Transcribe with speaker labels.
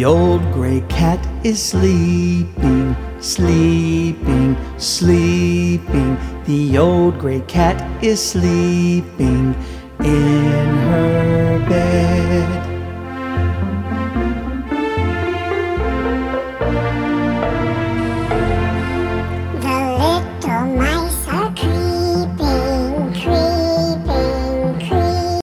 Speaker 1: The old gray cat is sleeping, sleeping, sleeping. The old gray cat is sleeping in